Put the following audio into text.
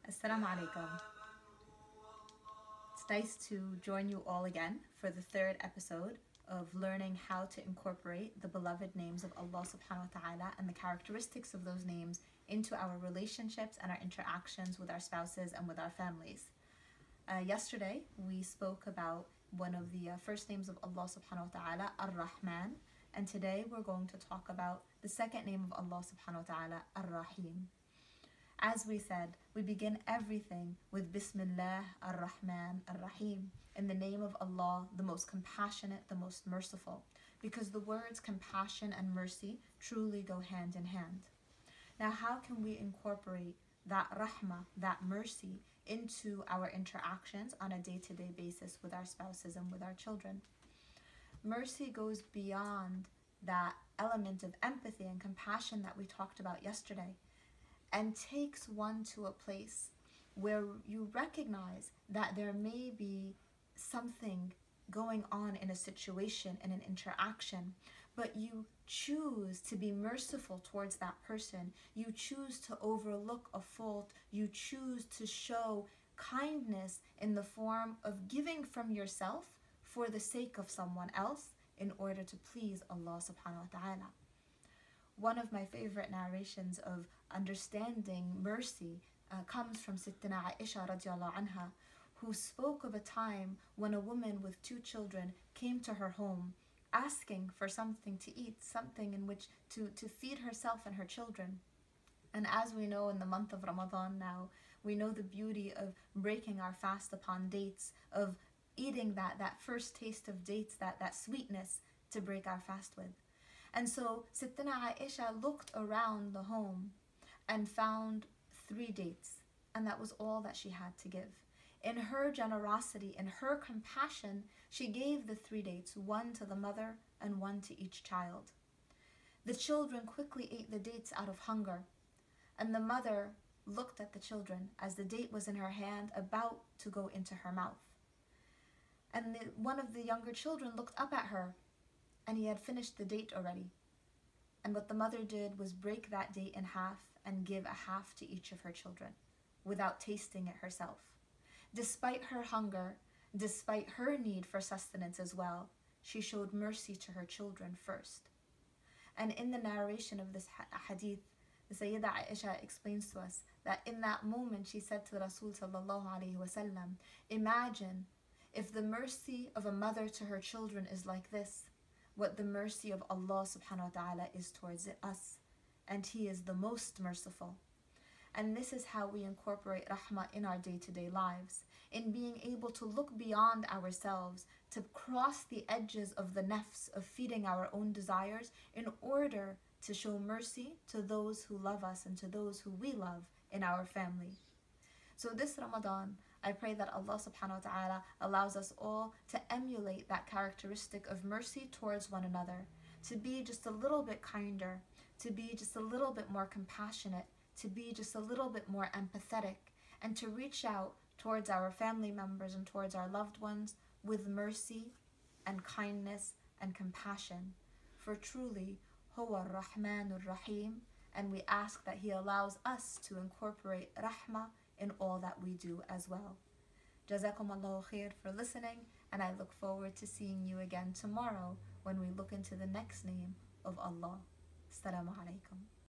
Assalamu alaikum. It's nice to join you all again for the third episode of learning how to incorporate the beloved names of Allah subhanahu wa ta'ala and the characteristics of those names into our relationships and our interactions with our spouses and with our families. Yesterday we spoke about one of the first names of Allah subhanahu wa ta'ala, Ar-Rahman, and today we're going to talk about the second name of Allah subhanahu wa ta'ala, Ar-Rahim. As we said, we begin everything with Bismillah ar-Rahman ar-Rahim, in the name of Allah, the most compassionate, the most merciful, because the words compassion and mercy truly go hand in hand. Now, how can we incorporate that rahmah, that mercy, into our interactions on a day-to-day basis with our spouses and with our children? Mercy goes beyond that element of empathy and compassion that we talked about yesterday, and takes one to a place where you recognize that there may be something going on in a situation, in an interaction, but you choose to be merciful towards that person. You choose to overlook a fault. You choose to show kindness in the form of giving from yourself for the sake of someone else in order to please Allah subhanahu wa ta'ala. One of my favorite narrations of understanding mercy comes from Sittina Aisha radiallahu anha, who spoke of a time when a woman with 2 children came to her home asking for something to eat, something in which to feed herself and her children. And as we know, in the month of Ramadan now, we know the beauty of breaking our fast upon dates, of eating that first taste of dates, that sweetness to break our fast with. And so Sittina Aisha looked around the home and found 3 dates, and that was all that she had to give. In her generosity, in her compassion, she gave the 3 dates, 1 to the mother and 1 to each child. The children quickly ate the dates out of hunger, and the mother looked at the children as the date was in her hand, about to go into her mouth. And one of the younger children looked up at her, and he had finished the date already. And what the mother did was break that date in half and give a half to each of her children without tasting it herself. Despite her hunger, despite her need for sustenance as well, she showed mercy to her children first. And in the narration of this hadith, the Sayyida Aisha explains to us that in that moment she said to Rasul sallallahu alayhi wa sallam, imagine if the mercy of a mother to her children is like this, what the mercy of Allah subhanahu wa ta'ala is towards us, and He is the most merciful. And this is how we incorporate rahmah in our day-to-day lives, in being able to look beyond ourselves, to cross the edges of the nafs, of feeding our own desires, in order to show mercy to those who love us and to those who we love in our family. So this Ramadan, I pray that Allah subhanahu wa ta'ala allows us all to emulate that characteristic of mercy towards one another, to be just a little bit kinder, to be just a little bit more compassionate, to be just a little bit more empathetic, and to reach out towards our family members and towards our loved ones with mercy and kindness and compassion. For truly, Huwa ar-Rahman ar-Rahim, and we ask that He allows us to incorporate rahmah in all that we do as well. Jazakum Allahu khair for listening, and I look forward to seeing you again tomorrow when we look into the next name of Allah. Assalamu alaikum.